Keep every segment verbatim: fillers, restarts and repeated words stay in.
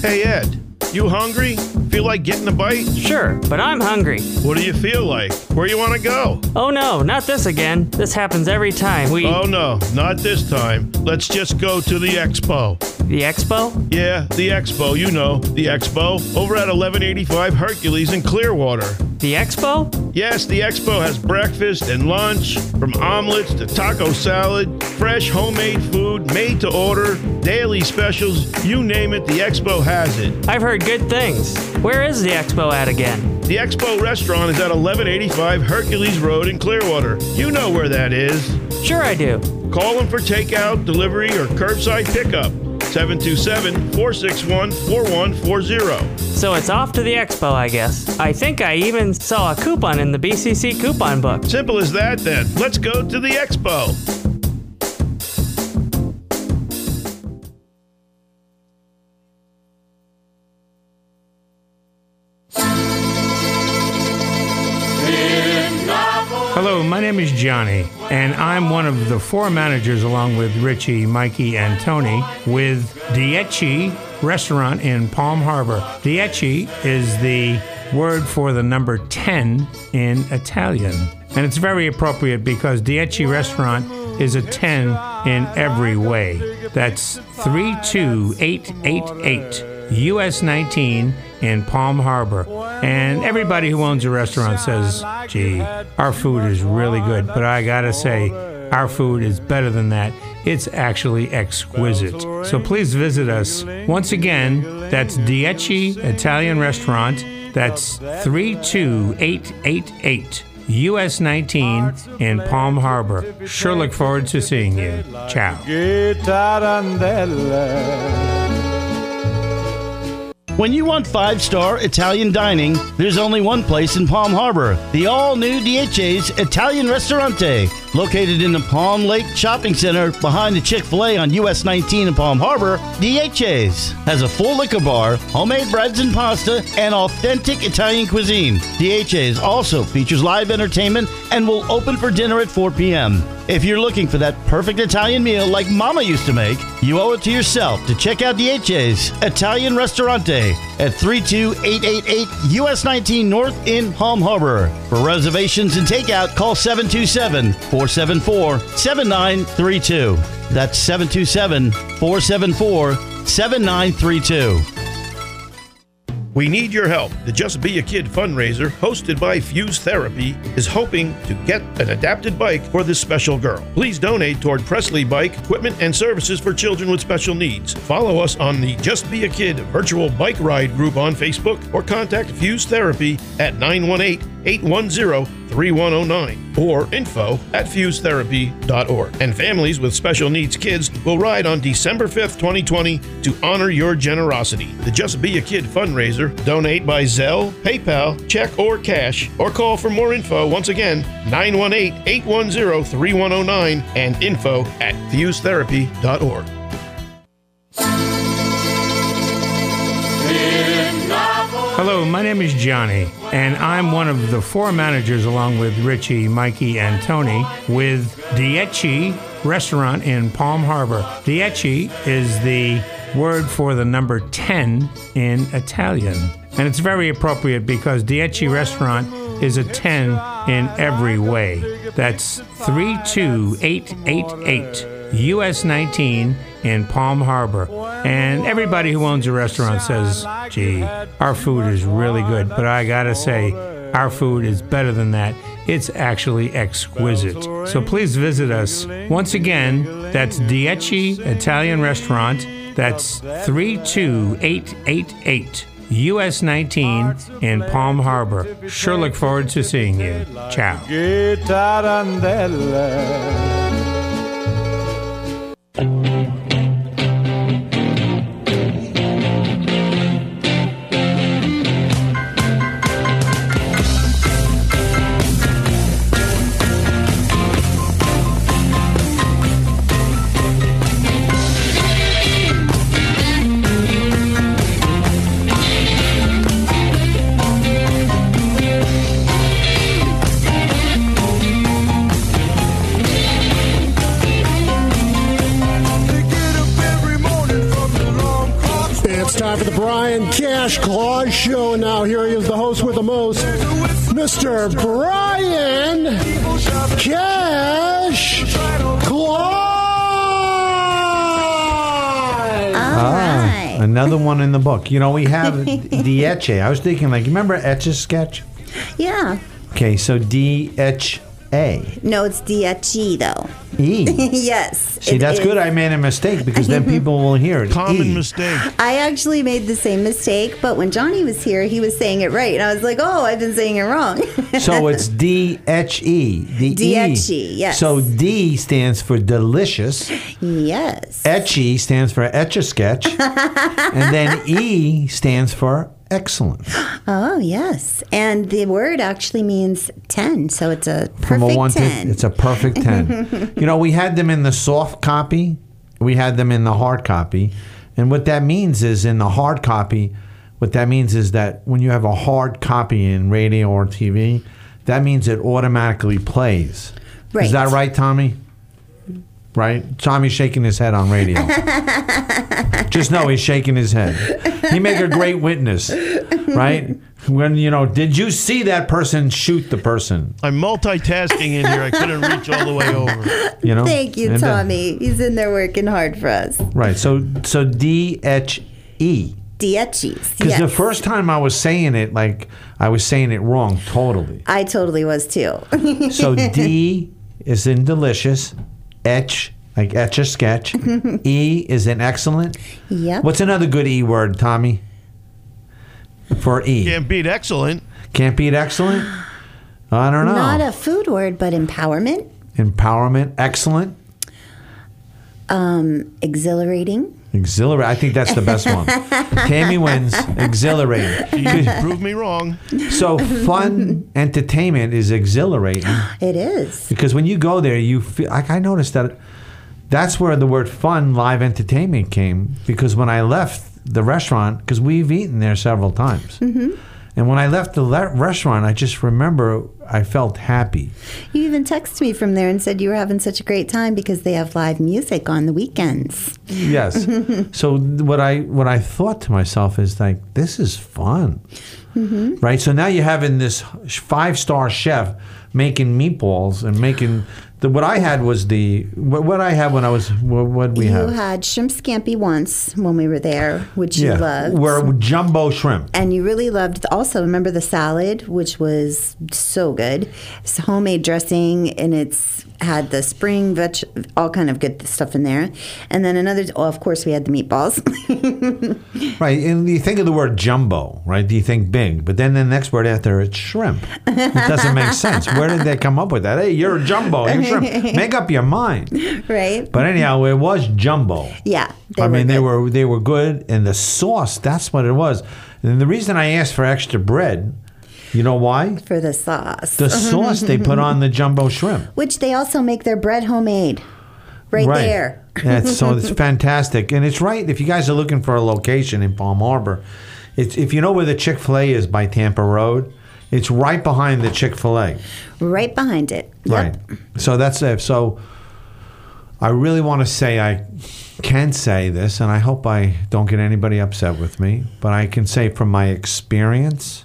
Hey, Ed, you hungry? Feel like getting a bite? Sure, but I'm hungry. What do you feel like? Where you want to go? Oh no, not this again. This happens every time we... Oh no, not this time. Let's just go to the expo. The expo? Yeah, the expo, you know, the expo. Over at eleven eighty-five Hercules in Clearwater. The expo? Yes, the expo has breakfast and lunch, from omelets to taco salad, fresh homemade food, made to order, daily specials, you name it, the expo has it. I've heard good things. Where is the expo at again? The Expo restaurant is at eleven eighty-five Hercules Road in Clearwater. You know where that is. Sure I do. Call them for takeout, delivery, or curbside pickup. seven two seven, four six one, four one four zero. So it's off to the expo, I guess. I think I even saw a coupon in the B C C coupon book. Simple as that, then. Let's go to the expo. Hello, my name is Johnny, and I'm one of the four managers along with Richie, Mikey, and Tony with Dieci Restaurant in Palm Harbor. Dieci is the word for the number ten in Italian. And it's very appropriate because Dieci Restaurant is a ten in every way. That's three two eight eight eight U S nineteen in Palm Harbor. And everybody who owns a restaurant says, gee, our food is really good. But I gotta say, our food is better than that. It's actually exquisite. So please visit us. Once again, that's Dieci Italian Restaurant. That's three two eight eight eight U S nineteen in Palm Harbor. Sure look forward to seeing you. Ciao. When you want five-star Italian dining, there's only one place in Palm Harbor, the all-new Dieci's Italian Ristorante. Located in the Palm Lake Shopping Center behind the Chick-fil-A on U S nineteen in Palm Harbor, Dieci's has a full liquor bar, homemade breads and pasta, and authentic Italian cuisine. Dieci's also features live entertainment and will open for dinner at four p.m. If you're looking for that perfect Italian meal like Mama used to make, you owe it to yourself to check out Dieci's Italian Ristorante at three two eight eight eight U S nineteen North in Palm Harbor. For reservations and takeout, call seven two seven, four seven four, seven nine three two. That's seven two seven, four seven four, seven nine three two. We need your help. The Just Be a Kid fundraiser, hosted by Fuse Therapy, is hoping to get an adapted bike for this special girl. Please donate toward Presley Bike, equipment and services for children with special needs. Follow us on the Just Be a Kid virtual bike ride group on Facebook or contact Fuse Therapy at nine one eight, eight one zero, three one zero nine or info at fuse therapy dot org. And families with special needs kids will ride on December fifth, twenty twenty to honor your generosity. The Just Be a Kid fundraiser. Donate by Zelle, PayPal, check, or cash, or call for more info. Once again, nine one eight, eight one zero, three one zero nine and info at fuse therapy dot org. Hello, my name is Johnny, and I'm one of the four managers along with Richie, Mikey, and Tony with Dieci Restaurant in Palm Harbor. Dieci is the word for the number ten in Italian. And it's very appropriate because Dieci Restaurant is a ten in every way. That's three two eight eight eight U S nineteen in Palm Harbor. And everybody who owns a restaurant says, gee, our food is really good. But I gotta say, our food is better than that. It's actually exquisite. So please visit us. Once again, that's Dieci Italian Restaurant. That's three two eight eight eight U S nineteen in Palm Harbor. Sure look forward to seeing you. Ciao. It's time for the Brian Cash Claus Show, and now here he is, the host with the most, Mister Brian Cash Claus. Ah, another one in the book. You know, we have D H A. I was thinking, like, you remember Etch-a-Sketch? Yeah. Okay, so D H A. No, it's D H E, though. E. Yes. See, that's is. good. I made a mistake because then people will hear it. Common E. mistake. I actually made the same mistake, but when Johnny was here, he was saying it right. And I was like, oh, I've been saying it wrong. So it's D H E. The D H E, E. yes. So D stands for delicious. Yes. Etchy stands for Etch-a-Sketch. And then E stands for excellent. Oh, yes. And the word actually means ten, so it's a perfect From a one ten. to, it's a perfect ten. You know, we had them in the soft copy. We had them in the hard copy. And what that means is in the hard copy, what that means is that when you have a hard copy in radio or T V, that means it automatically plays. Right. Is that right, Tommy? Right? Tommy's shaking his head on radio. Just know he's shaking his head. He make a great witness, right? When, you know, did you see that person shoot the person? I'm multitasking in here. I couldn't reach all the way over. You know? Thank you, And, uh, Tommy. He's in there working hard for us. Right. So so D H E. D H Es. Because Yes. the first time I was saying it, like, I was saying it wrong totally. I totally was too. So D is in delicious. Etch, like Etch-a-Sketch. E is in excellent. Yep. What's another good E word, Tommy? For E. Can't beat excellent. Can't beat excellent? I don't know. Not a food word, but empowerment, Empowerment. Excellent. um, exhilarating. Exhilarate. I think that's the best one. Tammy wins. Exhilarating. You proved me wrong. So fun entertainment is exhilarating. It is. Because when you go there, you feel like I noticed that that's where the word fun, live entertainment came. Because when I left the restaurant, because we've eaten there several times, Mm-hmm. and when I left the le- restaurant, I just remember I felt happy. You even texted me from there and said you were having such a great time because they have live music on the weekends. Yes. So what I what I thought to myself is like, this is fun, Mm-hmm. right? So now you're having this five star chef making meatballs and making. The, what I had was the what, what I had when I was what what we you have. had shrimp scampi once when we were there, which you loved. We're jumbo shrimp. And you really loved also, remember the salad, which was so good. It's homemade dressing, and it's had the spring veg, all kind of good stuff in there. And then another, oh, of course, we had the meatballs. Right, and you think of the word jumbo, right? Do you think big? But then the next word after it's shrimp. It doesn't make sense. Where did they come up with that? Hey, you're a jumbo, you're shrimp. Make up your mind. Right? But anyhow, it was jumbo. Yeah. I mean, they good. were they were good, and the sauce, that's what it was. And the reason I asked for extra bread, you know why? For the sauce. The sauce they put on the jumbo shrimp. Which they also make their bread homemade. Right, there. Yeah, it's, so it's fantastic. And it's right, if you guys are looking for a location in Palm Harbor, it's if you know where the Chick-fil-A is by Tampa Road, it's right behind the Chick-fil-A. Right behind it. Yep. Right. So that's it. So I really want to say I can say this, and I hope I don't get anybody upset with me, but I can say from my experience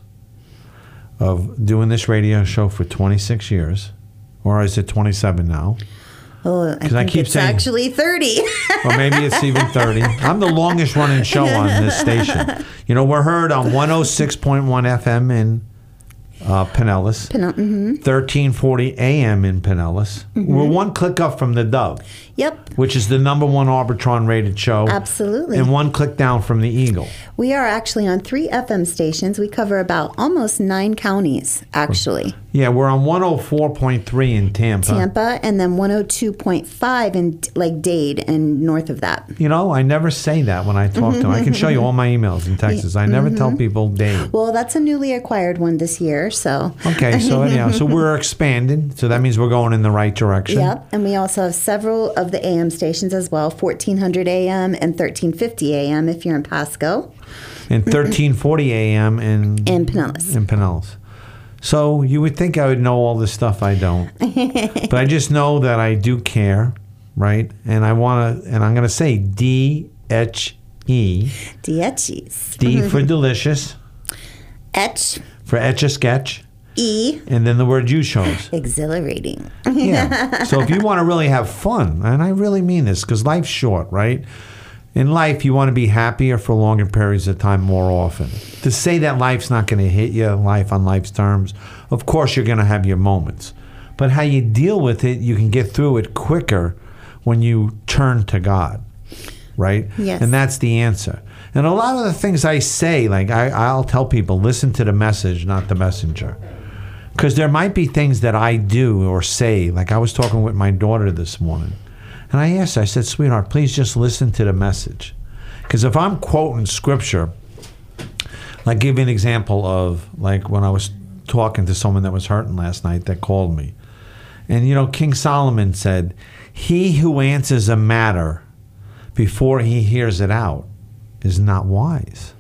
of doing this radio show for twenty-six years, or is it twenty-seven now? Oh, I think I keep it's saying- actually thirty. Or maybe it's even thirty. I'm the longest running show on this station. You know, we're heard on one oh six point one F M in uh, Pinellas, Pinell- mhm. thirteen forty A M in Pinellas. We're one click up from the Dove, Yep. which is the number one Arbitron rated show. Absolutely. And one click down from the Eagle. We are actually on three F M stations. We cover about almost nine counties, actually. Yeah, we're on one oh four point three in Tampa. Tampa, and then one oh two point five in like Dade and north of that. You know, I never say that when I talk to them. I can show you all my emails in Texas. I never tell people Dade. Well, that's a newly acquired one this year, so. Okay, so anyhow, so we're expanding. So that means we're going in the right direction. Yep, and we also have several of the A M stations as well, fourteen hundred A M and thirteen fifty A M if you're in Pasco. And thirteen forty A M in In Pinellas. In Pinellas. So you would think I would know all this stuff. I don't. But I just know that I do care, right? And I want to, and I'm going to say D H E. Dietchies. D for delicious. Etch. For etch a sketch. E. And then the word you chose. Exhilarating. Yeah. So if you want to really have fun, and I really mean this because life's short, right? In life, you want to be happier for longer periods of time more often. To say that life's not going to hit you, life on life's terms, of course you're going to have your moments. But how you deal with it, you can get through it quicker when you turn to God, right? Yes. And that's the answer. And a lot of the things I say, like I, I'll tell people, listen to the message, not the messenger. Because there might be things that I do or say, like I was talking with my daughter this morning. And I asked her, I said, sweetheart, please just listen to the message. Because if I'm quoting scripture, like give you an example of like when I was talking to someone that was hurting last night that called me. And, you know, King Solomon said, he who answers a matter before he hears it out is not wise.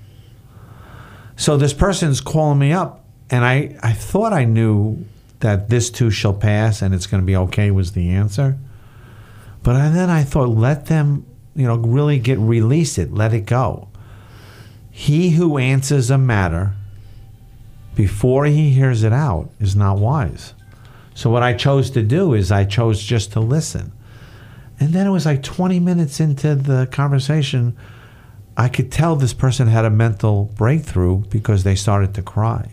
So this person's calling me up, and I, I thought I knew that this too shall pass and it's going to be okay was the answer. But I, then I thought, let them, you know, really get release it, let it go. He who answers a matter before he hears it out is not wise. So what I chose to do is I chose just to listen. And then it was like twenty minutes into the conversation, I could tell this person had a mental breakthrough because they started to cry.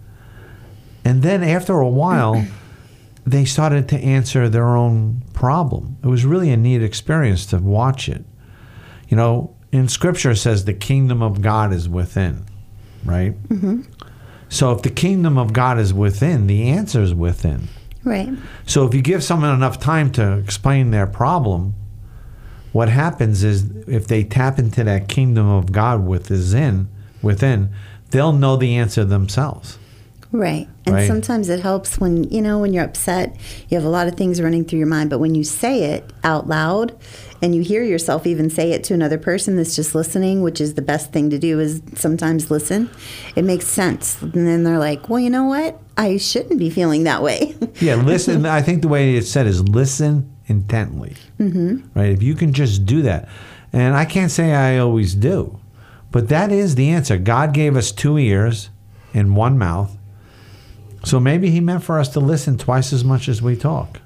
And then after a while, they started to answer their own problem. It was really a neat experience to watch it. You know, in Scripture it says the kingdom of God is within, right? Mm-hmm. So if the kingdom of God is within, the answer is within. Right. So if you give someone enough time to explain their problem, what happens is if they tap into that kingdom of God within, within, they'll know the answer themselves. Right. And Right. sometimes it helps when, you know, when you're upset, you have a lot of things running through your mind, but when you say it out loud and you hear yourself even say it to another person that's just listening, which is the best thing to do is sometimes listen, it makes sense. And then they're like, well, you know what? I shouldn't be feeling that way. Yeah, listen. I think the way it's said is listen intently. Mm-hmm. Right? If you can just do that. And I can't say I always do, but that is the answer. God gave us two ears and one mouth. So maybe he meant for us to listen twice as much as we talk.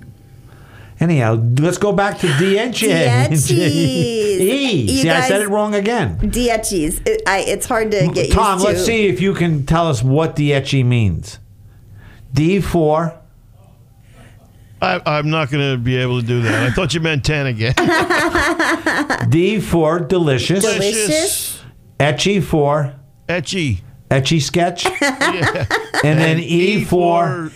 Anyhow, let's go back to Dietchies. E. You See, I said guys- it wrong again. Dietchies. It, I, it's hard to get Tom, used to. let's see if you can tell us what Dietchi means. D for... I, I'm not going to be able to do that. I thought you meant ten again. D for delicious. Delicious. Etchy for Etchy. etchy sketch. Yeah. And then E, for...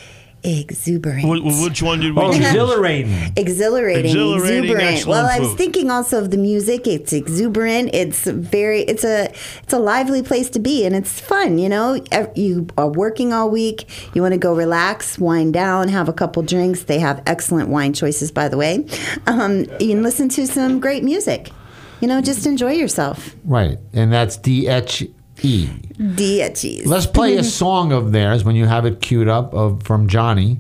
Exuberant. Wh- which one did we Oh, choose? exhilarating. Exhilarating, Exhilarating, exuberant. excellent Well, I was food. thinking also of the music. It's exuberant. It's very. It's a. It's a lively place to be, and it's fun. You know, Ev- you are working all week. You want to go relax, wind down, have a couple drinks. They have excellent wine choices, by the way. Um, you can listen to some great music. You know, just enjoy yourself. Right. And that's D H E. Dietchies. Let's play a song of theirs when you have it queued up of from Johnny.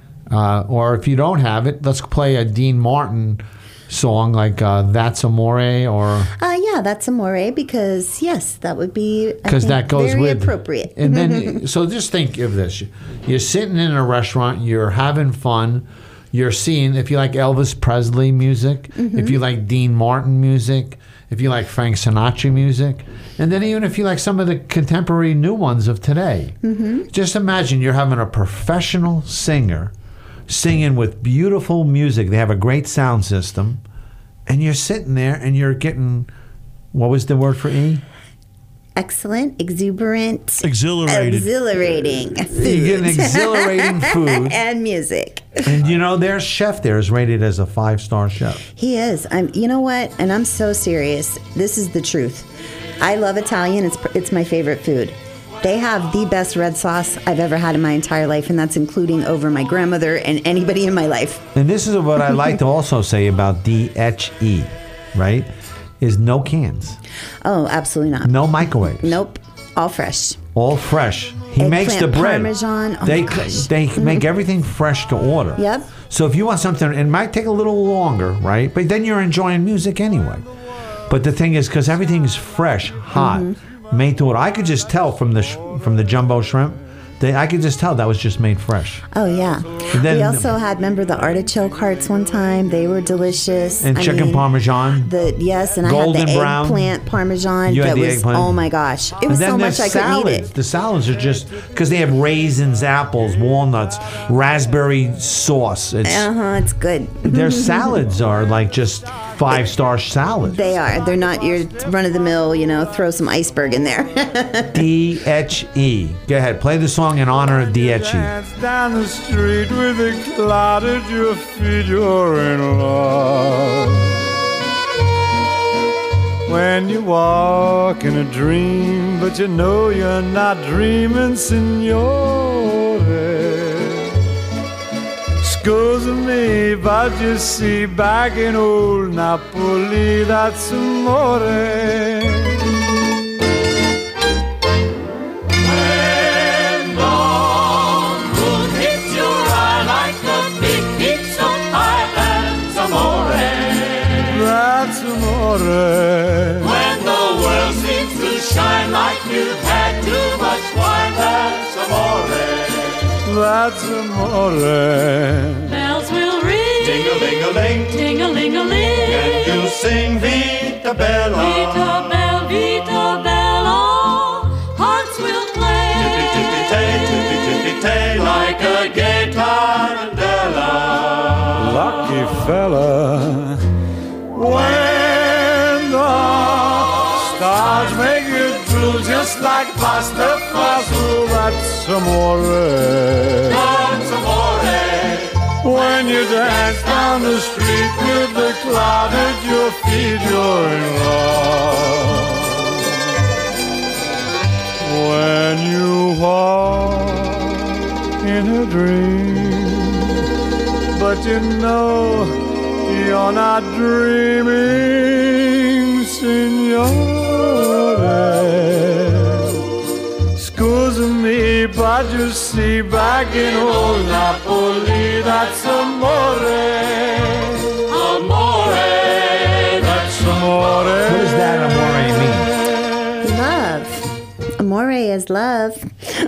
Uh, or if you don't have it, let's play a Dean Martin song like uh, That's Amore or... Uh, yeah, that's amore because yes, that would be Because that goes very with appropriate. And then, so just think of this: you're sitting in a restaurant, you're having fun, you're seeing. If you like Elvis Presley music, Mm-hmm. if you like Dean Martin music, if you like Frank Sinatra music, and then even if you like some of the contemporary new ones of today, Mm-hmm. just imagine you're having a professional singer singing with beautiful music. They have a great sound system, and you're sitting there and you're getting. What was the word for E? Excellent, exuberant, Exhilarated. exhilarating food. You get an exhilarating food. and music. And you know, their chef there is rated as a five-star chef. He is. I'm. You know what? And I'm so serious. This is the truth. I love Italian. It's it's my favorite food. They have the best red sauce I've ever had in my entire life, and that's including over my grandmother and anybody in my life. And this is what I like to also say about D H E, right? Is no cans, Oh, absolutely not. no microwaves, Nope. All fresh. all fresh. He Eggplant makes the bread. Parmesan. Oh they my gosh. they make everything fresh to order. Yep. So if you want something, it might take a little longer, right? But then you're enjoying music anyway. But the thing is, because everything's fresh, hot, Mm-hmm. made to order. I could just tell from the sh- from the jumbo shrimp. They, I could just tell that was just made fresh. Oh yeah. And then- we also had, remember the artichoke hearts one time? They were delicious. And I chicken mean, parmesan. The yes, and Golden I had the brown. eggplant parmesan. You had that the was eggplant. oh my gosh, it And was then so there's much I couldn't eat salads. it. The salads are just because they have raisins, apples, walnuts, raspberry sauce. It's Uh huh. It's good. their salads are like just five star salads. They are. They're not your run of the mill. You know, throw some iceberg in there. D H E. Go ahead, play the song in honor of D H E. Dance down the street with a cloud at your feet, you're in love. When you walk in a dream, but you know you're not dreaming, signore. Scusa me, but you see, back in old Napoli, that's amore. That's amore. When the world seems to shine like you've had too much wine, that's amore. That's amore. Bells will ring, Ding-a-ling-a-ling, ting-a-ling-a-ling, and you'll sing Vita Bella. Vita Bella, Vita Bella, hearts will play, Tippy-tippy-tay, tippy-tippy-tay, like a gay tarantella. lucky fella. When the stars make you drool just like pasta fazool, that's amore. That's amore. When you dance down the street with the cloud at your feet, you're in love. When you walk in a dream, but you know you're not dreaming, signore. Scusa me, but you see, back in old Napoli, that's amore. Amore, That's amore. What does that amore mean? Love. Amore is love.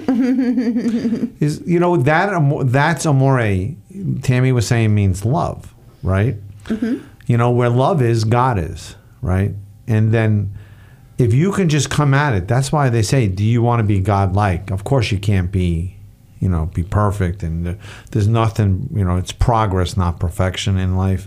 Is you know that amo- that's amore. Tammy was saying means love, right? Mm-hmm. You know where love is, God is, right? And then if you can just come at it, that's why they say, do you want to be God-like? Of course you can't be, you know, be perfect, and uh, there's nothing, you know, it's progress, not perfection in life.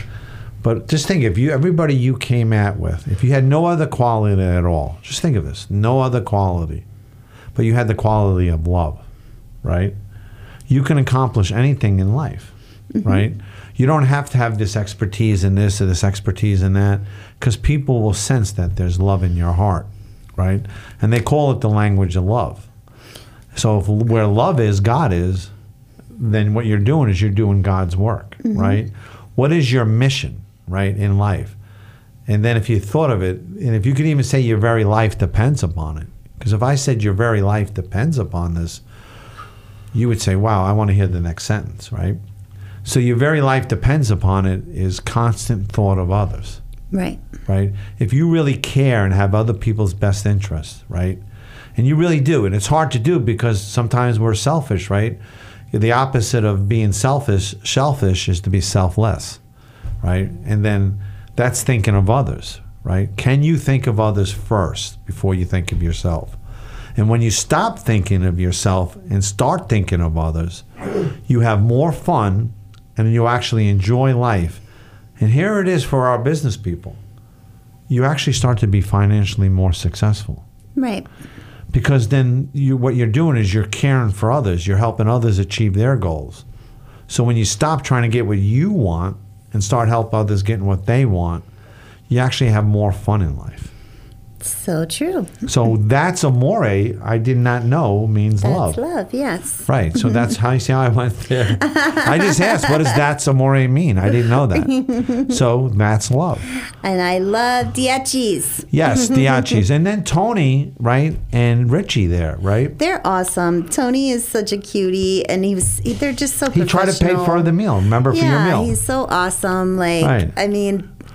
But just think, if you everybody you came at with, if you had no other quality at all, just think of this, no other quality, but you had the quality of love, right? You can accomplish anything in life, Mm-hmm. right? You don't have to have this expertise in this or this expertise in that, because people will sense that there's love in your heart, right? And they call it the language of love. So if, where love is, God is, then what you're doing is you're doing God's work, Mm-hmm. right? What is your mission, right, in life? And then if you thought of it, and if you could even say your very life depends upon it, because if I said your very life depends upon this, you would say, wow, I want to hear the next sentence, right? So your very life depends upon it is constant thought of others, Right. right? If you really care and have other people's best interests, right? And you really do, and it's hard to do because sometimes we're selfish, right? The opposite of being selfish, selfish is to be selfless, right? And then that's thinking of others, right? Can you think of others first before you think of yourself? And when you stop thinking of yourself and start thinking of others, you have more fun and you actually enjoy life. And here it is for our business people. You actually start to be financially more successful. Right. Because then you, what you're doing is you're caring for others. You're helping others achieve their goals. So when you stop trying to get what you want and start help others getting what they want, you actually have more fun in life. So true. So that's amore, I did not know means That's love. love. Yes. Right. So that's how you see how I went there. I just asked, what does that's amore mean? I didn't know that. So that's love. And I love Diachis. Yes, Diachis. And then Tony, right, and Richie there, right? They're awesome. Tony is such a cutie, and he was. They're just so. He tried to pay for the meal. Remember, yeah, for your meal. he's so awesome. Like, Right. I mean,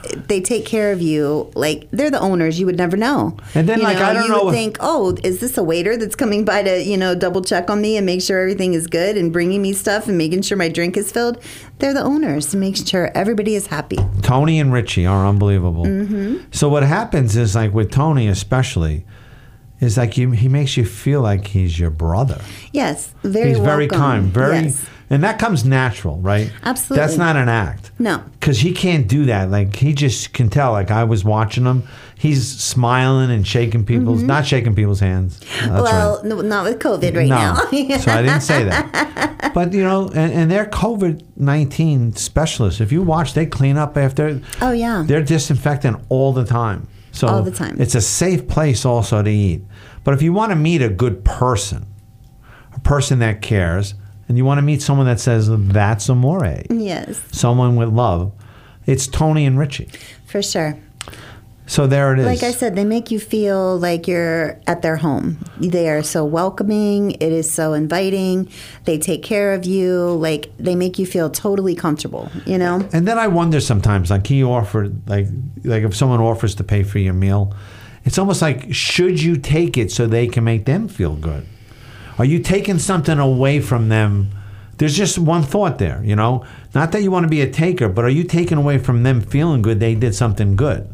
they take care of you. Like, they're the owners. You would never know. And then, you like, know, I don't you know would if- think, oh, is this a waiter that's coming by to, you know, double check on me and make sure everything is good and bringing me stuff and making sure my drink is filled? They're the owners to make sure everybody is happy. Tony and Richie are unbelievable. Mm-hmm. So what happens is, like with Tony especially, is like you, he makes you feel like he's your brother. Yes, very He's very welcome. kind, very, Yes. and that comes natural, right? Absolutely. That's not an act. No. Because he can't do that. Like, he just can tell. Like, I was watching him. He's smiling and shaking people's, not shaking people's hands. Uh, That's well, right. no, not with COVID right no. now. So I didn't say that. But, you know, and, and they're COVID nineteen specialists. If you watch, they clean up after. Oh, yeah. They're disinfecting all the time. So All the time. It's a safe place also to eat. But if you want to meet a good person, a person that cares, and you want to meet someone that says, that's amore, Yes, someone with love, it's Tony and Richie. for sure. So there it is. Like I said, they make you feel like you're at their home. They are so welcoming. It is so inviting. They take care of you. Like, they make you feel totally comfortable, you know? And then I wonder sometimes, like he offered, like like if someone offers to pay for your meal, it's almost like, should you take it so they can make them feel good? Are you taking something away from them? There's just one thought there, you know? Not that you want to be a taker, but are you taking away from them feeling good they did something good?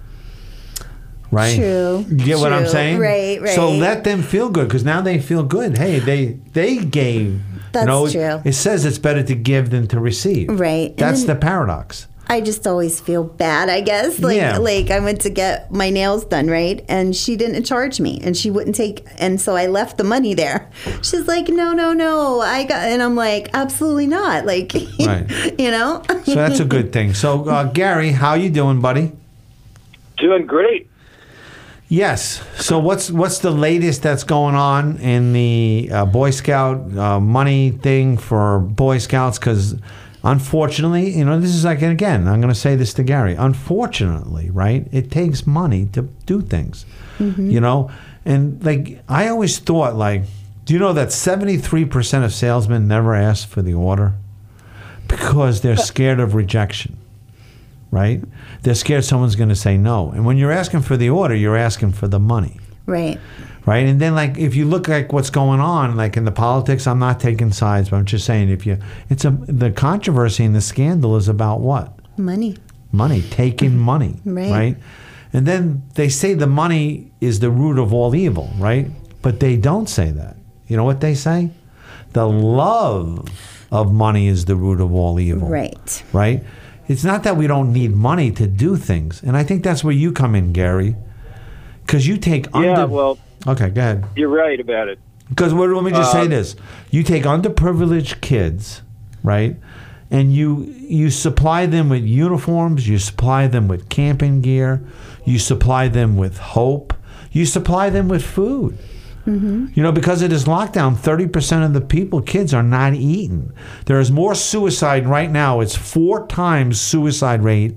Right? True. You get what I'm True. saying? Right, right. So let them feel good, because now they feel good. Hey, they they gave. That's you know, true. It says it's better to give than to receive. Right. And That's then- the paradox. I just always feel bad, I guess. Like, Yeah. like I went to get my nails done, right? And she didn't charge me, and she wouldn't take, and so I left the money there. She's like, no, no, no, I got, and I'm like, absolutely not. Like, Right. you know? So that's a good thing. So uh, Gary, how you doing, buddy? Doing great. Yes. So what's what's the latest that's going on in the uh, Boy Scout uh, money thing for Boy Scouts? Because unfortunately, you know, this is like, and again, I'm going to say this to Gary. Unfortunately, right? It takes money to do things. Mm-hmm. You know, and like I always thought, like, do you know that seventy-three percent of salesmen never ask for the order because they're scared of rejection. Right? They're scared someone's going to say no. And when you're asking for the order, you're asking for the money. Right. Right? And then, like, if you look like what's going on, like in the politics, I'm not taking sides, but I'm just saying, if you, it's a, the controversy and the scandal is about what? Money. Money, taking money. Right. Right? And then they say the money is the root of all evil, right? But they don't say that. You know what they say? The love of money is the root of all evil. Right. Right? It's not that we don't need money to do things. And I think that's where you come in, Gary. Because you take under... Yeah, well, Okay, go ahead. you're right about it. Because let me just say Um, this. You take underprivileged kids, right? And you you supply them with uniforms. You supply them with camping gear. You supply them with hope. You supply them with food. Mm-hmm. You know, because of this lockdown, thirty percent of the people, kids, are not eating. There is more suicide right now. It's four times suicide rate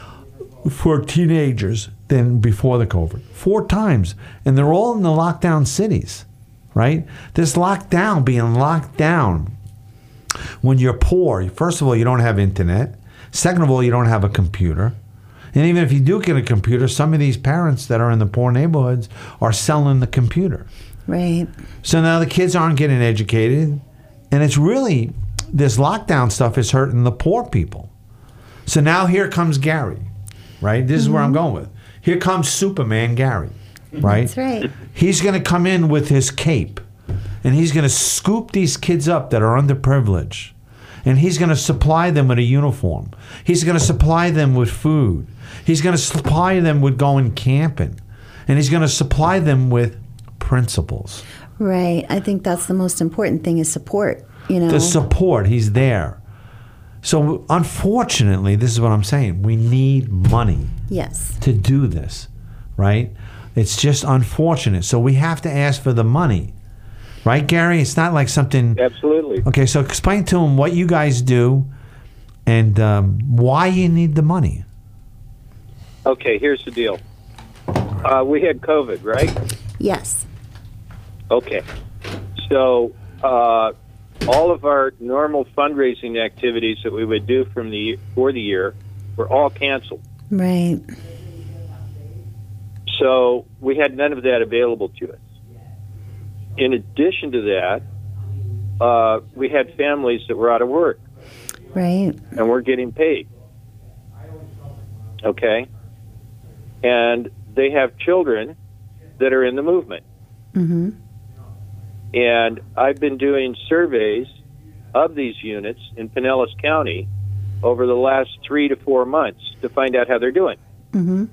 for teenagers than before the COVID. Four times. And they're all in the lockdown cities, right? This lockdown, being locked down, when you're poor, first of all, you don't have internet. Second of all, you don't have a computer. And even if you do get a computer, some of these parents that are in the poor neighborhoods are selling the computer. Right. So now the kids aren't getting educated, and it's really, this lockdown stuff is hurting the poor people. So now here comes Gary, right? This is where I'm going with. Here comes Superman Gary, right? That's right. He's going to come in with his cape, and he's going to scoop these kids up that are underprivileged, and he's going to supply them with a uniform. He's going to supply them with food. He's going to supply them with going camping, and he's going to supply them with principles. Right. I think that's the most important thing is support, you know. The support, he's there. So unfortunately, this is what I'm saying. We need money Yes. to do this, right? It's just unfortunate. So we have to ask for the money. Right, Gary? It's not like something... Absolutely. Okay, so explain to him what you guys do and um, why you need the money. Okay, here's the deal. Uh, we had COVID, right? Yes. Okay. So uh, all of our normal fundraising activities that we would do from the for the year were all canceled. Right. So we had none of that available to us. In addition to that, uh, we had families that were out of work. Right. And we're getting paid. Okay? And they have children that are in the movement. Mm-hmm. And I've been doing surveys of these units in Pinellas County over the last three to four months to find out how they're doing. Mm-hmm.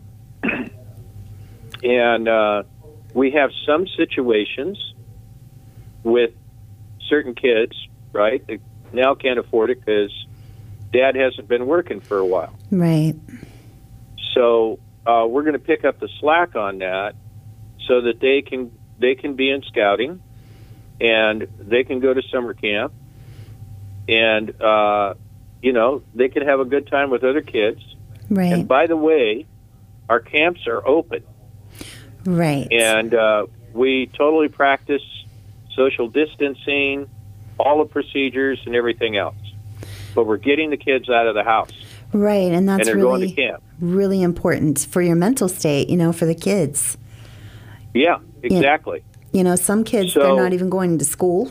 And uh, we have some situations with certain kids, right, that now can't afford it because dad hasn't been working for a while. Right. So uh, we're going to pick up the slack on that so that they can they can be in scouting and they can go to summer camp and, uh, you know, they can have a good time with other kids. Right. And by the way, our camps are open. Right. And uh, we totally practice social distancing, all the procedures and everything else. But we're getting the kids out of the house. Right, and that's and they're really, going to camp. really important for your mental state, you know, for the kids. Yeah, exactly. You, you know, some kids, So- they're not even going to school.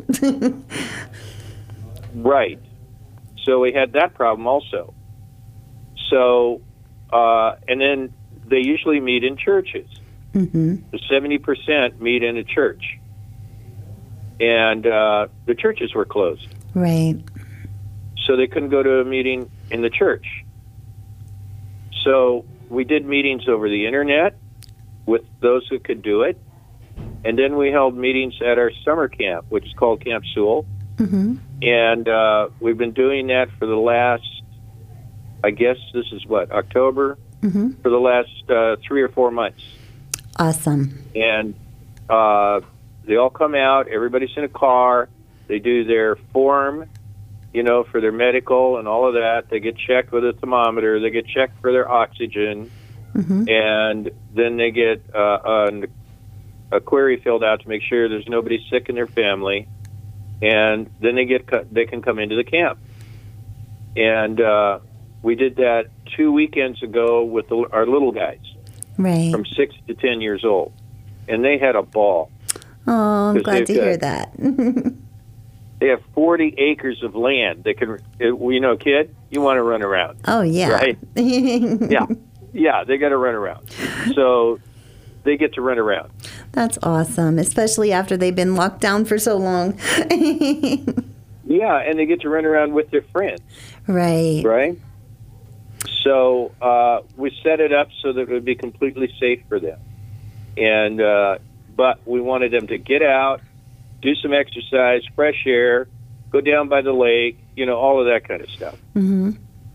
Right. So we had that problem also. So, uh, and then they usually meet in churches. Mm-hmm. The seventy percent meet in a church. And uh, the churches were closed. Right. So they couldn't go to a meeting in the church. So we did meetings over the internet with those who could do it. And then we held meetings at our summer camp, which is called Camp Sewell. Mm-hmm. And uh, we've been doing that for the last, I guess this is what, October? Mm-hmm. For the last uh, three or four months. Awesome. And uh, they all come out, everybody's in a car, they do their form, you know, for their medical and all of that. They get checked with a thermometer, they get checked for their oxygen, Mm-hmm. and then they get uh, an, a query filled out to make sure there's nobody sick in their family, and then they get co- they can come into the camp. And uh, we did that two weekends ago with the, our little guys. Right. From six to ten years old, and they had a ball. Oh, I'm 'Cause glad they've to hear got- that. They have forty acres of land. They can, you know, kid, you want to run around. Oh, yeah. Right? Yeah, yeah, they got to run around. So they get to run around. That's awesome, especially after they've been locked down for so long. Yeah, and they get to run around with their friends. Right. Right. So uh, we set it up so that it would be completely safe for them, and uh, but we wanted them to get out, do some exercise, fresh air, go down by the lake, you know, all of that kind of stuff. Mm-hmm.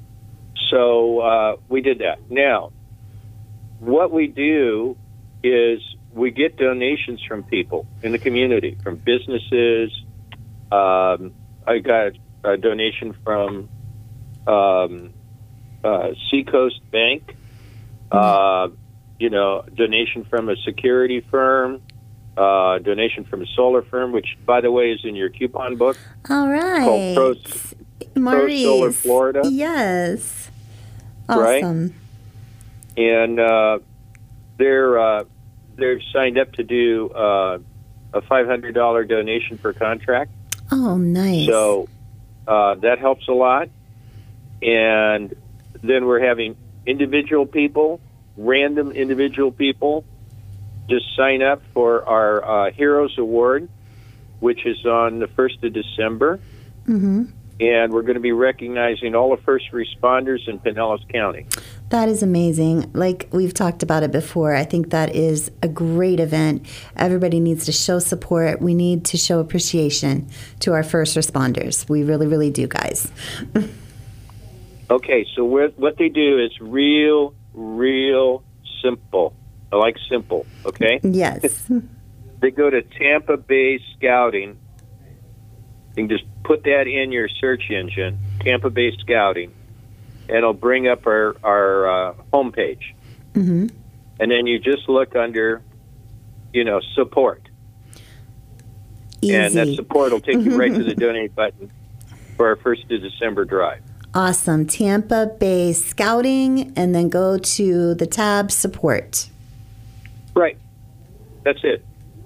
So uh, we did that. Now, what we do is we get donations from people in the community, from businesses. Um, I got a donation from um, uh, Seacoast Bank, uh, you know, donation from a security firm, uh, donation from a solar firm, which, by the way, is in your coupon book. All right. Called Pro, Pro Solar Florida. Yes. Right? Awesome. And uh, they're uh, they're signed up to do uh, a five hundred dollars donation per contract. Oh, nice. So uh, that helps a lot. And then we're having individual people, random individual people, just sign up for our uh, Heroes Award, which is on the first of December. Mm-hmm. And we're going to be recognizing all the first responders in Pinellas County. That is amazing. Like we've talked about it before, I think that is a great event. Everybody needs to show support. We need to show appreciation to our first responders. We really, really do, guys. Okay, so we're, what they do is real, real simple. I like simple, okay? Yes. They go to Tampa Bay Scouting. You can just put that in your search engine, Tampa Bay Scouting, and it'll bring up our, our uh, homepage. Mm-hmm. And then you just look under, you know, support. Easy. And that support will take you right to the donate button for our first of December drive. Awesome. Tampa Bay Scouting, and then go to the tab support. Right. That's it.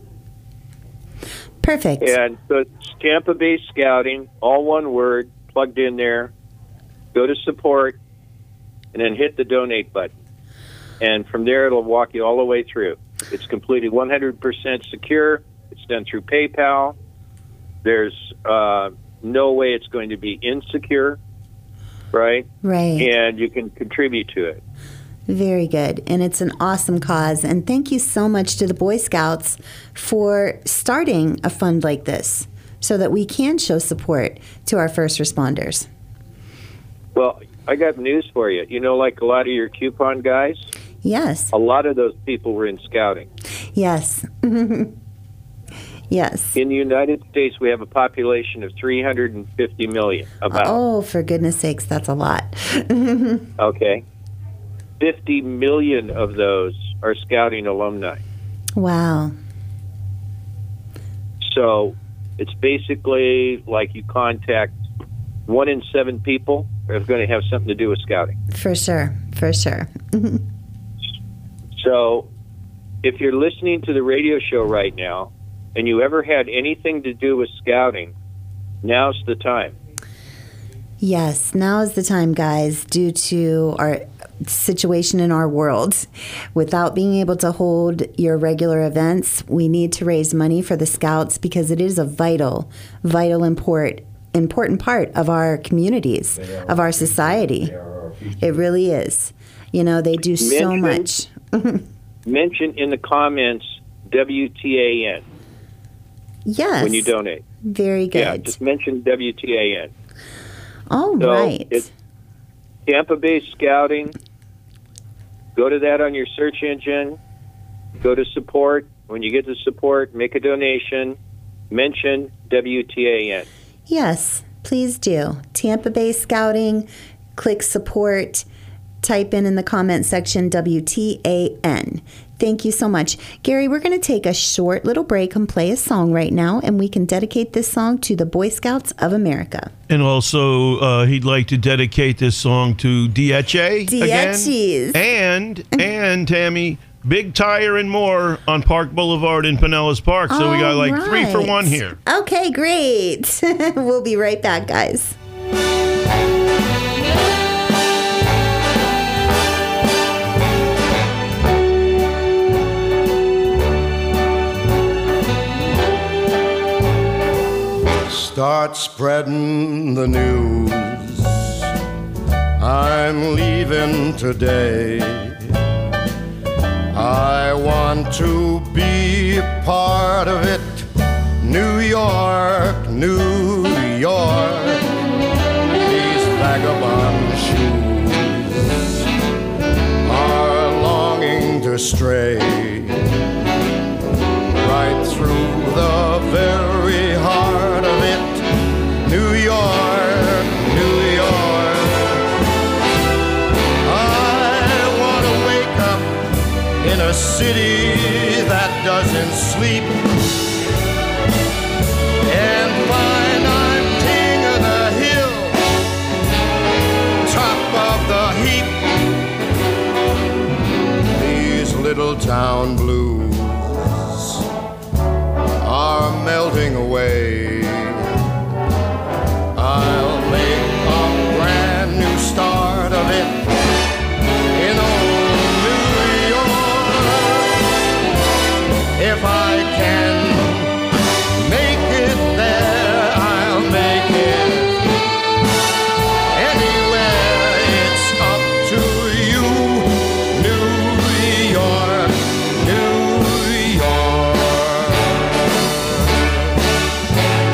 Perfect. And so it's Tampa Bay Scouting, all one word, plugged in there. Go to support, and then hit the donate button. And from there, it'll walk you all the way through. It's completed one hundred percent secure. It's done through PayPal. There's uh, no way it's going to be insecure, right? Right. And you can contribute to it. Very good. And it's an awesome cause. And thank you so much to the Boy Scouts for starting a fund like this so that we can show support to our first responders. Well, I got news for you. You know, like a lot of your coupon guys? Yes. A lot of those people were in scouting. Yes. Yes. In the United States, we have a population of three hundred fifty million, about. Oh, for goodness sakes, that's a lot. Okay. fifty million of those are scouting alumni. Wow. So it's basically like you contact one in seven people are going to have something to do with scouting. For sure. For sure. So if you're listening to the radio show right now and you ever had anything to do with scouting, now's the time. Yes, now is the time, guys, due to our situation in our world. Without being able to hold your regular events, we need to raise money for the Scouts because it is a vital, vital import, important part of our communities, of our society. It really is. You know, they do so much. Mention in the comments W T A N. Yes. When you donate. Very good. Yeah, just mention W T A N. All so right. It's Tampa Bay Scouting. Go to that on your search engine. Go to support. When you get to support, make a donation. Mention W T A N. Yes, please do. Tampa Bay Scouting. Click support. Type in in the comment section W T A N. Thank you so much. Gary, we're going to take a short little break and play a song right now, and we can dedicate this song to the Boy Scouts of America. And also, uh, he'd like to dedicate this song to Dietche Dietches. again. And, and Tammy, Big Tire and More on Park Boulevard in Pinellas Park. So All we got like right. three for one here. Okay, great. We'll be right back, guys. Start spreading the news. I'm leaving today. I want to be a part of it. New York, New York. These vagabond shoes are longing to stray right through the very heart of it. New York, New York. I want to wake up in a city that doesn't sleep and find I'm king of the hill, top of the heap. These little town blues are melting away. I'll make a brand new start of it in old New York. If I can make it there, I'll make it anywhere. It's up to you, New York, New York.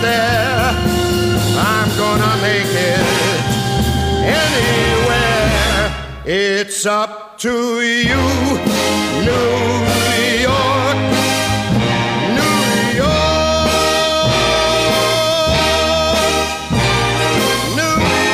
there. I'm gonna make it anywhere. It's up to you, New York, New York, New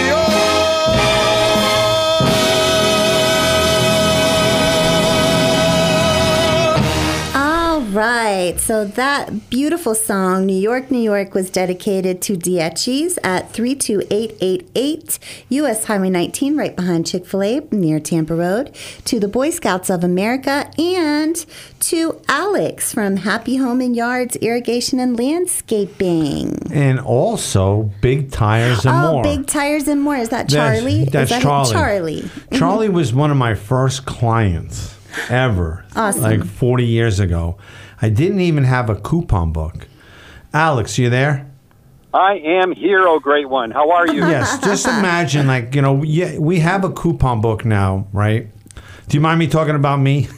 All right, so that beautiful song, New York, New York, was dedicated to Dietschy's at three two eight eight eight U S Highway nineteen, right behind Chick-fil-A near Tampa Road, to the Boy Scouts of America, and to Alex from Happy Home and Yards Irrigation and Landscaping. And also Big Tires and oh, More. Big Tires and More. Is that That's- Charlie? That's, Is that Charlie. Charlie. Charlie was one of my first clients ever. Awesome. Like forty years ago. I didn't even have a coupon book. Alex, you there? I am here, oh great one. How are you? Yes. Just imagine, like, you know, we, we have a coupon book now, right? Do you mind me talking about me?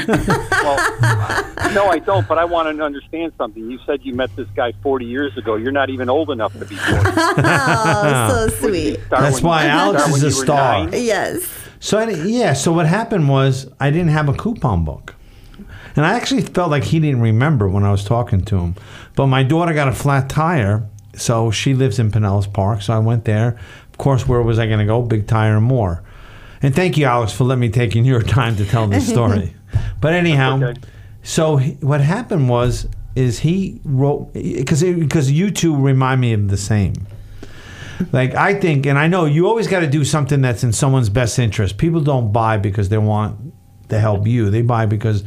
Well, no, I don't, but I want to understand something. You said you met this guy forty years ago. You're not even old enough to be forty. Oh, so sweet. That's why Alex is a star. Yes. So, any- yeah, so what happened was I didn't have a coupon book. And I actually felt like he didn't remember when I was talking to him. But my daughter got a flat tire, so she lives in Pinellas Park, so I went there. Of course, where was I going to go? Big Tire and More. And thank you, Alex, for letting me take in your time to tell this story. But anyhow, okay. so he, what happened was, is he wrote, because because you two remind me of the same. Like, I think, and I know you always got to do something that's in someone's best interest. People don't buy because they want to help you. They buy because,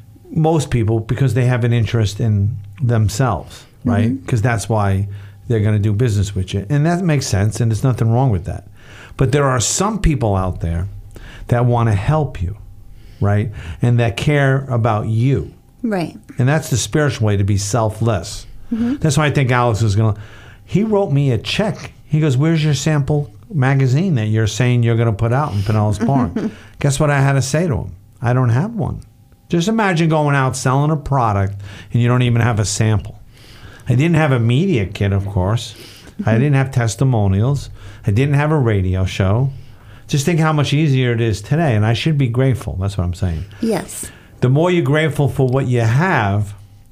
most people, because they have an interest in themselves, right? Because that's why they're going to do business with you. And that makes sense, and there's nothing wrong with that. But there are some people out there that want to help you, right? And that care about you. Right. And that's the spiritual way, to be selfless. Mm-hmm. That's why I think Alex was going to... He wrote me a check. He goes, where's your sample magazine that you're saying you're going to put out in Pinellas Park? Guess what I had to say to him? I don't have one. Just imagine going out selling a product and you don't even have a sample. I didn't have a media kit, of course. I didn't have testimonials. I didn't have a radio show. Just think how much easier it is today, and I should be grateful. That's what I'm saying. Yes. The more you're grateful for what you have,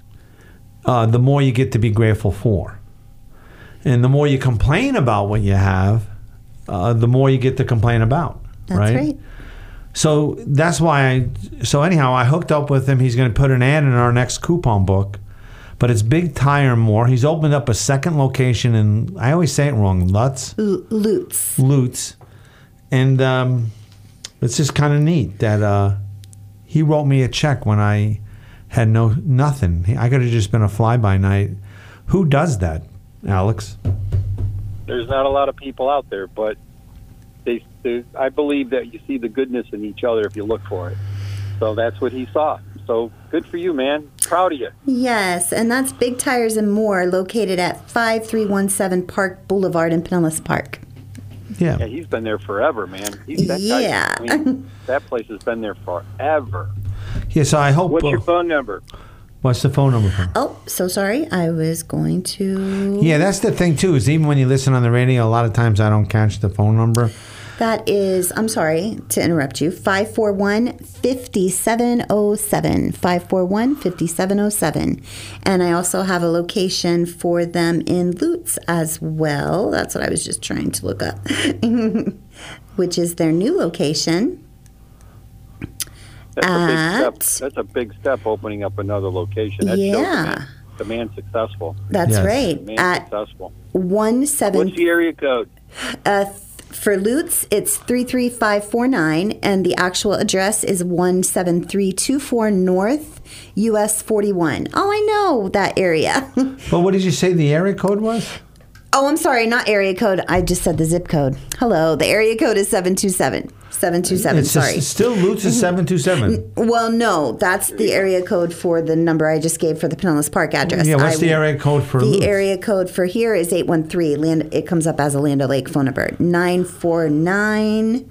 uh, the more you get to be grateful for. And the more you complain about what you have, uh, the more you get to complain about. That's right? right. So that's why I, so anyhow, I hooked up with him. He's going to put an ad in our next coupon book, but it's Big Tire and More. He's opened up a second location in, I always say it wrong, Lutz? L- Lutz. Lutz. And um, it's just kind of neat that uh, he wrote me a check when I had no nothing. I could have just been a fly-by-night. Who does that, Alex? There's not a lot of people out there, but they, they, I believe that you see the goodness in each other if you look for it. So that's what he saw. So good for you, man. Proud of you. Yes, and that's Big Tires and More, located at five three one seven Park Boulevard in Pinellas Park. Yeah. Yeah, he's been there forever, man. He's, that Yeah. guy, I mean, that place has been there forever. Yeah, so I hope... What's uh, your phone number? What's the phone number for? Oh, so sorry. I was going to... Yeah, that's the thing, too, is even when you listen on the radio, a lot of times I don't catch the phone number. That is, I'm sorry to interrupt you, five four one, five seven zero seven, five four one, five seven zero seven. And I also have a location for them in Lutz as well. That's what I was just trying to look up, which is their new location. That's a big At- step. That's a big step, opening up another location. That shows Yeah. the man, the man's successful. That's Yes. right. The man's At successful. one seven. What's the area code? Uh, for Lutz, it's three three five four nine, and the actual address is one seven three two four North U S forty-one. Oh, I know that area. But what did you say the area code was? Oh, I'm sorry, not area code. I just said the zip code. Hello, the area code is seven two seven. seven two seven, It's sorry. just- still Lutz is seven two seven. Well, no, that's the area code for the number I just gave for the Pinellas Park address. Yeah, what's I- the area code for The Lutz? area code for here is eight one three. Land, it comes up as a Land O'Lake phone number. nine four nine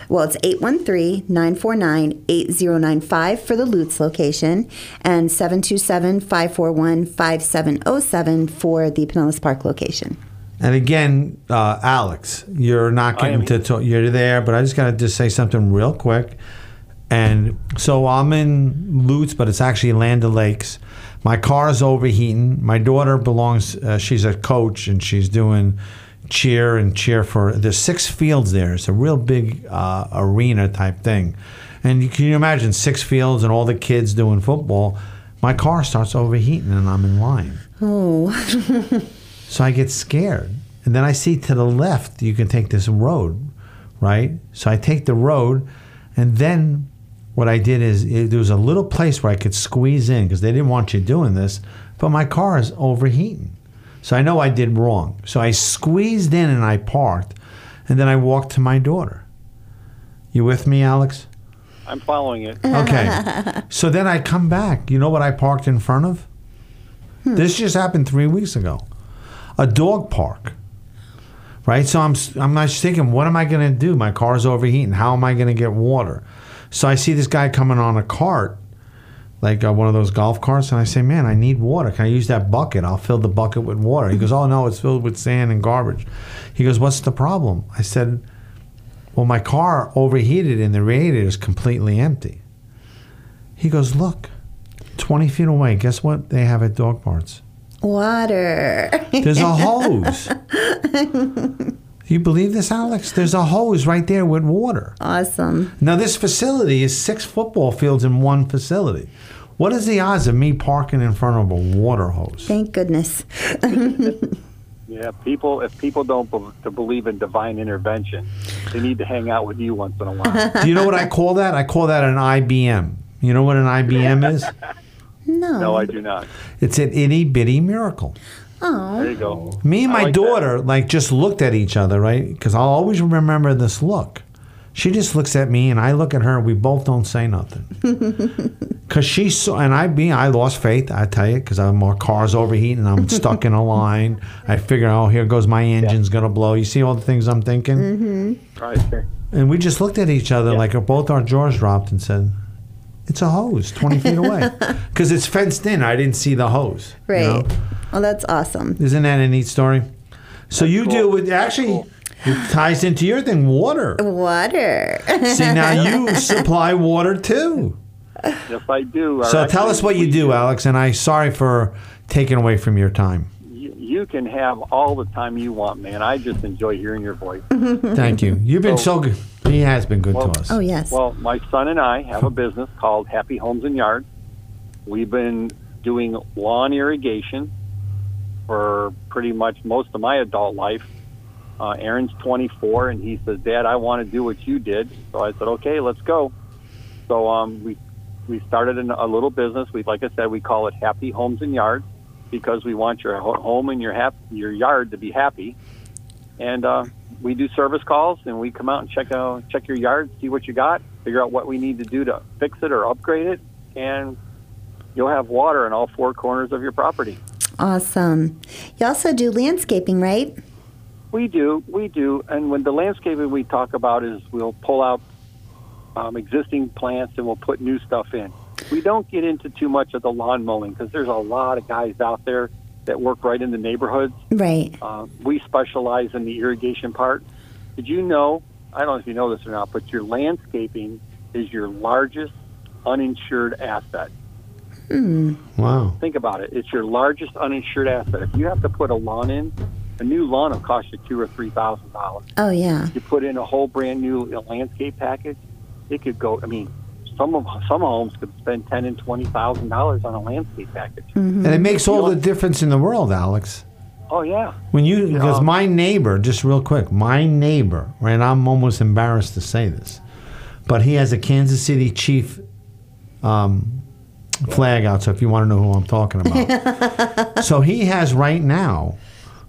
Well, it's eight one three, nine four nine, eight zero nine five for the Lutz location and seven two seven, five four one, five seven zero seven for the Pinellas Park location. And again, uh, Alex, you're not getting to talk. You're there, but I just got to just say something real quick. And so I'm in Lutz, but it's actually Land O'Lakes. My car's overheating. My daughter belongs, uh, she's a coach, and she's doing cheer and cheer for, there's six fields there. It's a real big uh, arena type thing. And you, can you imagine six fields and all the kids doing football? My car starts overheating, and I'm in line. Oh. So I get scared. And then I see to the left, you can take this road, right? So I take the road, and then what I did is it, there was a little place where I could squeeze in because they didn't want you doing this, but my car is overheating. So I know I did wrong. So I squeezed in and I parked, and then I walked to my daughter. You with me, Alex? I'm following it. Okay. So then I come back. You know what I parked in front of? Hmm. This just happened three weeks ago. A dog park. Right? So I'm I'm not thinking, what am I going to do? My car's overheating. How am I going to get water? So I see this guy coming on a cart, like uh, one of those golf carts, and I say, man, I need water. Can I use that bucket? I'll fill the bucket with water. He goes, oh, no, it's filled with sand and garbage. He goes, what's the problem? I said, well, my car overheated and the radiator is completely empty. He goes, look, twenty feet away, guess what they have at dog parks? Water. There's a hose. Do you believe this, Alex? There's a hose right there with water. Awesome. Now, this facility is six football fields in one facility. What is the odds of me parking in front of a water hose? Thank goodness. Yeah, people. If people don't be- to believe in divine intervention, they need to hang out with you once in a while. Do you know what I call that? I call that an I B M. You know what an I B M is? No. No, I do not. It's an itty bitty miracle. Oh. There you go. Me and I my like daughter, like, just looked at each other, right? Because I'll always remember this look. She just looks at me, and I look at her, and we both don't say nothing. Because she saw, and I being, I lost faith, I tell you, because my car's overheating, and I'm stuck in a line. I figure, oh, here goes my engine's going to blow. You see all the things I'm thinking? Mm-hmm. Right, sure. And we just looked at each other, yeah. like both our jaws dropped, and said, it's a hose twenty feet away. Because it's fenced in. I didn't see the hose. Right. You know? Well, that's awesome. Isn't that a neat story? So that's you cool. deal with, actually, cool. It ties into your thing, water. Water. See, now you supply water too. Yes, I do. So Or tell us what you do, Alex, and I'm sorry for taking away from your time. You, you can have all the time you want, man. I just enjoy hearing your voice. Thank you. You've been so, so good. He has been good well, to us. Oh, yes. Well, my son and I have a business called Happy Homes and Yards. We've been doing lawn irrigation for pretty much most of my adult life. Uh, Aaron's twenty-four, and he says, Dad, I want to do what you did. So I said, okay, let's go. So um, we we started in a little business. We, like I said, we call it Happy Homes and Yards because we want your home and your hap- your yard to be happy. And uh, we do service calls, and we come out and check out, check your yard, see what you got, figure out what we need to do to fix it or upgrade it, and you'll have water in all four corners of your property. Awesome. You also do landscaping, right? We do, we do. And when the landscaping we talk about is we'll pull out um, existing plants and we'll put new stuff in. We don't get into too much of the lawn mowing because there's a lot of guys out there that work right in the neighborhoods. Right. Uh, we specialize in the irrigation part. Did you know, I don't know if you know this or not, but your landscaping is your largest uninsured asset. Hmm. Wow. Think about it. It's your largest uninsured asset. If you have to put a lawn in, a new lawn will cost you two or three thousand dollars. Oh yeah. You put in a whole brand new landscape package, it could go. I mean, some of some homes could spend ten and twenty thousand dollars on a landscape package. Mm-hmm. And it makes all the difference in the world, Alex. Oh yeah. When you because um, my neighbor, just real quick, my neighbor, right? I'm almost embarrassed to say this, but he has a Kansas City Chief um, flag out. So if you want to know who I'm talking about, so he has right now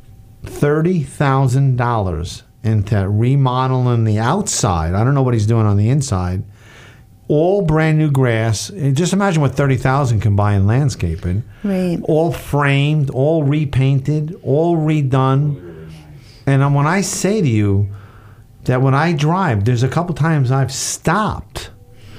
thirty thousand dollars into remodeling the outside. I don't know what he's doing on the inside. All brand new grass. Just imagine what thirty thousand dollars can buy in landscaping. Right. All framed, all repainted, all redone. And when I say to you, that when I drive, there's a couple times I've stopped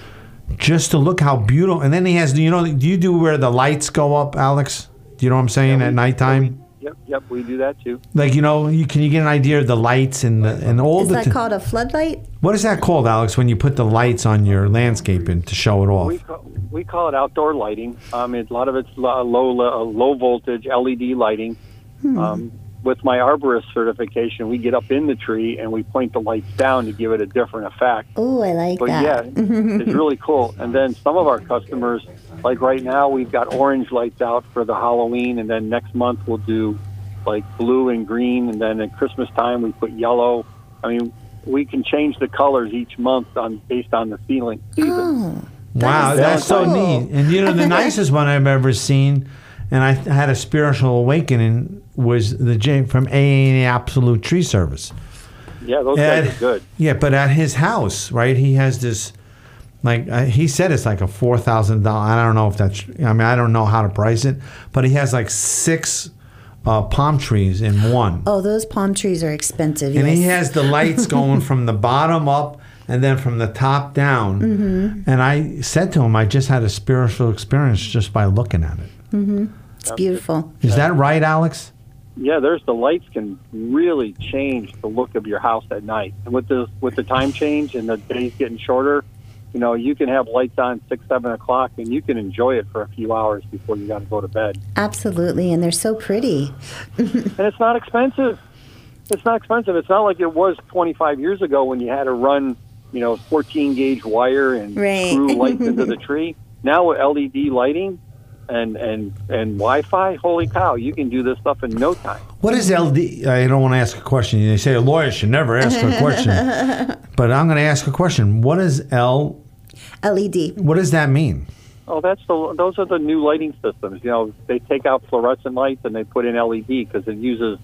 just to look how beautiful. And then he has, you know, do you do where the lights go up, Alex? Do you know what I'm saying, Yeah, at we- nighttime? yeah, we- Yep, yep, we do that too. Like, you know, you, can you get an idea of the lights and the, and all Is the... that thi- called a floodlight? what is that called, Alex, when you put the lights on your landscaping to show it off? We call, we call it outdoor lighting. Um, it, a lot of it's lo- low low, low voltage L E D lighting. Hmm. Um, with my arborist certification, we get up in the tree and we point the lights down to give it a different effect. Oh, I like But that. yeah, it's really cool. And then some of our customers, like right now, we've got orange lights out for the Halloween, and then next month we'll do like blue and green, and then at Christmas time we put yellow. I mean, we can change the colors each month on based on the feeling. Oh, Wow, is that's so cool. neat. And you know, the nicest one I've ever seen, and I had a spiritual awakening, was the J from A A and Absolute Tree Service. Yeah, those At- guys are good. Yeah, but at his house, right, he has this, like, uh, he said it's like a four thousand dollars, I don't know if that's, I mean, I don't know how to price it, but he has like six uh, palm trees in one. Oh, those palm trees are expensive. And yes. he has the lights going from the bottom up and then from the top down. Mhm. And I said to him, I just had a spiritual experience just by looking at it. Mm-hmm. It's beautiful. Is that right, Alex? Yeah, there's the lights can really change the look of your house at night. And with the with the time change and the days getting shorter, you know, you can have lights on six, seven o'clock, and you can enjoy it for a few hours before you got to go to bed. Absolutely, and they're so pretty. And it's not expensive. It's not expensive. It's not like it was twenty-five years ago when you had to run, you know, fourteen gauge wire and Right. screw lights into the tree. Now with L E D lighting and and and Wi-Fi, holy cow, you can do this stuff in no time. What is L D? I don't want to ask a question. They say a lawyer should never ask a question. But I'm going to ask a question. What is L? L E D. What does that mean? Oh, that's the those are the new lighting systems. You know, they take out fluorescent lights and they put in L E D because it uses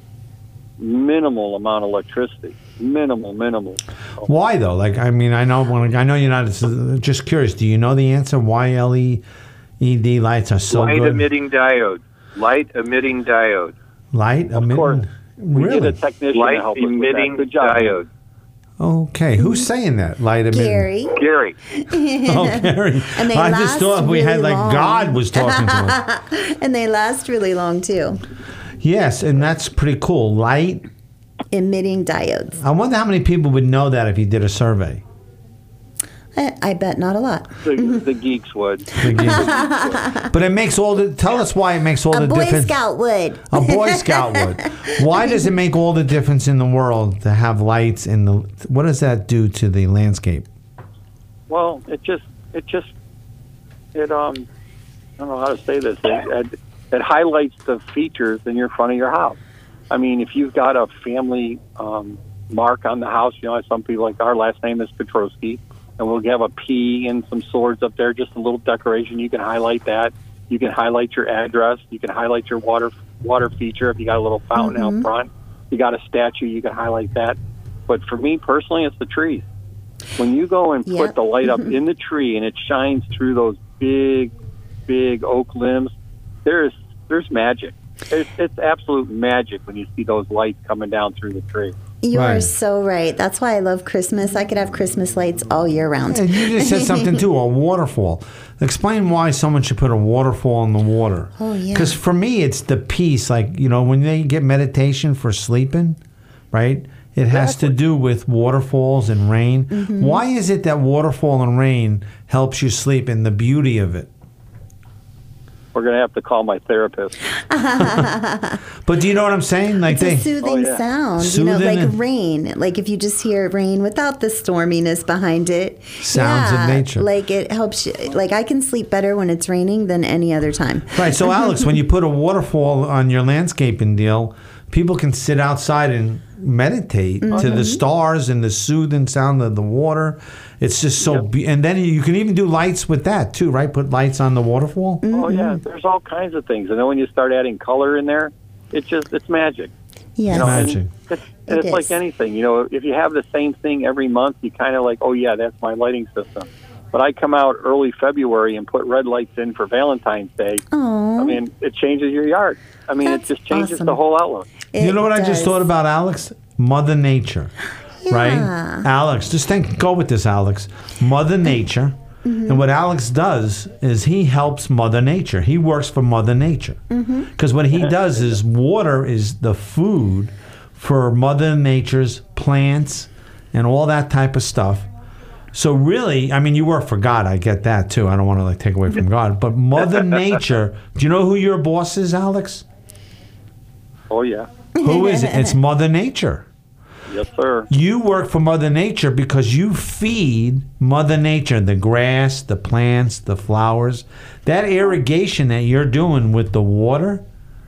minimal amount of electricity. Minimal, minimal. Why though? Like, I mean, I know when I know you're not. Just curious. Do you know the answer? Why L E D lights are so Light good? emitting diode. Light emitting diode. Light emitting. course. We Really? get a technician Light to help us with that. emitting Good job. diode. Okay, who's saying that? Light emitting. Gary. Gary. Oh, Gary. And they I last just thought we had really like long. God was talking to us. And they last really long too. Yes, and that's pretty cool. Light. Emitting diodes. I wonder how many people would know that if you did a survey. I, I bet not a lot. The, the geeks would. But it makes all the. Tell us why it makes all A the Boy difference. Scout would. A Boy Scout would. Why does it make all the difference in the world to have lights in the? What does that do to the landscape? Well, it just, it just, it um, I don't know how to say this. It, it, it highlights the features in your front of your house. I mean, if you've got a family um, mark on the house, you know, some people like our last name is Petrosky, and we'll have a P and some swords up there, just a little decoration. You can highlight that. You can highlight your address. You can highlight your water water feature if you got a little fountain Mhm. out front. You got a statue, you can highlight that. But for me personally, it's the trees. When you go and Yep. put the light up in the tree and it shines through those big, big oak limbs, there's there's magic. It's, it's absolute magic when you see those lights coming down through the tree. You are Right. so right. That's why I love Christmas. I could have Christmas lights all year round. And you just said something too. A waterfall. Explain why someone should put a waterfall in the water. Oh, yeah. Because for me, it's the peace. Like, you know, when they get meditation for sleeping, right? It has to do with waterfalls and rain. Mm-hmm. Why is it that waterfall and rain helps you sleep and the beauty of it? We're going to have to call my therapist. But do you know what I'm saying? Like It's a they soothing Oh, yeah. sound, you Soothing know, like and- rain. Like if you just hear rain without the storminess behind it. Sounds of yeah, nature. Like it helps you. Like I can sleep better when it's raining than any other time. Right. So, Alex, when you put a waterfall on your landscaping deal, people can sit outside and meditate to Mm-hmm. the stars and the soothing sound of the water. It's just so, be- and then you can even do lights with that too, right? Put lights on the waterfall. Oh, yeah. There's all kinds of things. And then when you start adding color in there, it's just, it's magic. Yes. You know, and Magic. It's, and It it's like is. anything. You know, if you have the same thing every month, you kind of like, oh, yeah, that's my lighting system. But I come out early February and put red lights in for Valentine's Day. Oh, I mean, it changes your yard. I mean, That's it just changes awesome. the whole outlook. You know what I just does. thought about, Alex? Mother Nature. Yeah. right? Alex, just think, go with this, Alex. Mother Nature. Mm-hmm. And what Alex does is he helps Mother Nature. He works for Mother Nature. Because mm-hmm. what he does is water is the food for Mother Nature's plants and all that type of stuff. So really, I mean, you work for God. I get that too. I don't want to like take away from God. But Mother Nature, do you know who your boss is, Alex? Oh, yeah. Who is it? It's Mother Nature. Yes, sir. You work for Mother Nature because you feed Mother Nature, the grass, the plants, the flowers. That irrigation that you're doing with the water,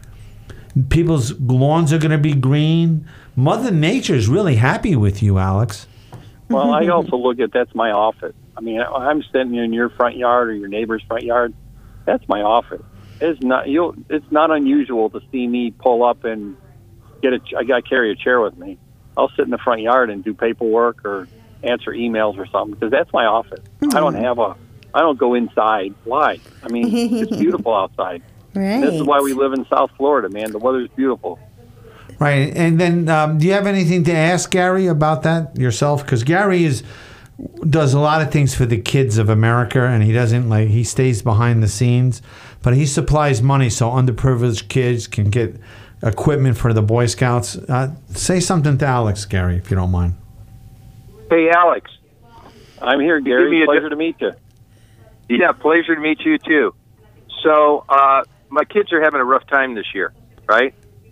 people's lawns are going to be green. Mother Nature is really happy with you, Alex. Well, I also look at that's my office. I mean, I'm standing in your front yard or your neighbor's front yard. That's my office. It's not you. It's not unusual to see me pull up and get a. I got to carry a chair with me. I'll sit in the front yard and do paperwork or answer emails or something because that's my office. Mm-hmm. I don't have a. I don't go inside. Why? I mean, it's beautiful outside. Right. This is why we live in South Florida, man. The weather's beautiful. Right, and then um, do you have anything to ask Gary about that yourself? Because Gary is does a lot of things for the kids of America, and he doesn't like he stays behind the scenes, but he supplies money so underprivileged kids can get equipment for the Boy Scouts. Uh, say something to Alex, Gary, if you don't mind. Hey, Alex. I'm here, Gary. Pleasure to meet you. Yeah, pleasure to meet you too. So uh, my kids are having a rough time this year, right?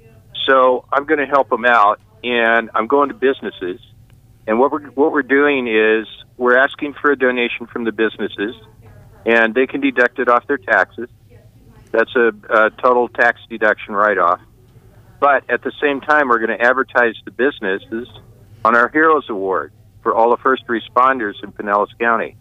So I'm going to help them out, and I'm going to businesses. And what we're what we're doing is we're asking for a donation from the businesses, and they can deduct it off their taxes. That's a, a total tax deduction write-off. But at the same time, we're going to advertise the businesses on our Heroes Award for all the first responders in Pinellas County.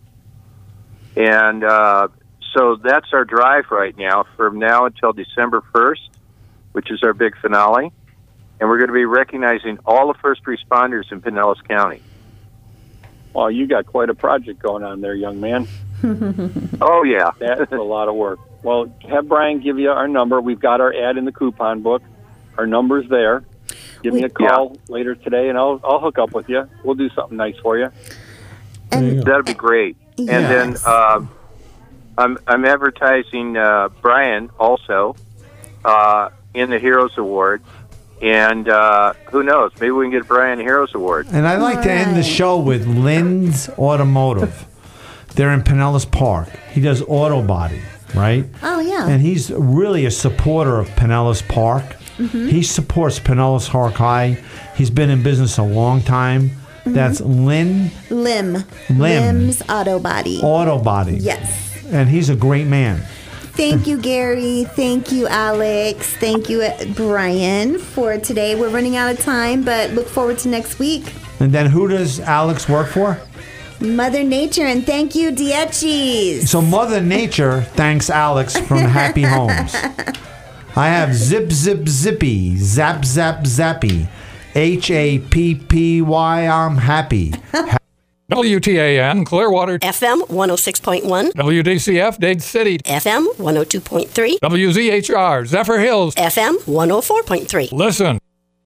And uh, so that's our drive right now from now until December first, which is our big finale. And we're going to be recognizing all the first responders in Pinellas County. Well, you got quite a project going on there, young man. Oh, yeah. That's a lot of work. Well, have Brian give you our number. We've got our ad in the coupon book. Our number's there. Give me a call yeah. later today, and I'll I'll hook up with you. We'll do something nice for you. And that'd be great. Yes. And then uh, I'm I'm advertising uh, Brian also uh, in the Heroes Award. And uh, who knows? Maybe we can get Brian a Heroes Award. And I'd like All to right. end the show with Lynn's Automotive. They're in Pinellas Park. He does auto body, right? Oh, yeah. And he's really a supporter of Pinellas Park. Mm-hmm. He supports Pinellas Park High. He's been in business a long time. Mm-hmm. That's Lynn. Lim. Lim. Lim's Auto Body. Auto Body. Yes. And he's a great man. Thank you, Gary. Thank you, Alex. Thank you, Brian, for today. We're running out of time, but look forward to next week. And then who does Alex work for? Mother Nature, and thank you, Dietchis. So Mother Nature thanks Alex from Happy Homes. I have Zip Zip Zippy, Zap Zap Zappy, H A P P Y, I'm happy. W T A N, Clearwater. F M one oh six point one. W D C F, Dade City. F M one oh two point three. W Z H R, Zephyr Hills. F M one oh four point three. Listen.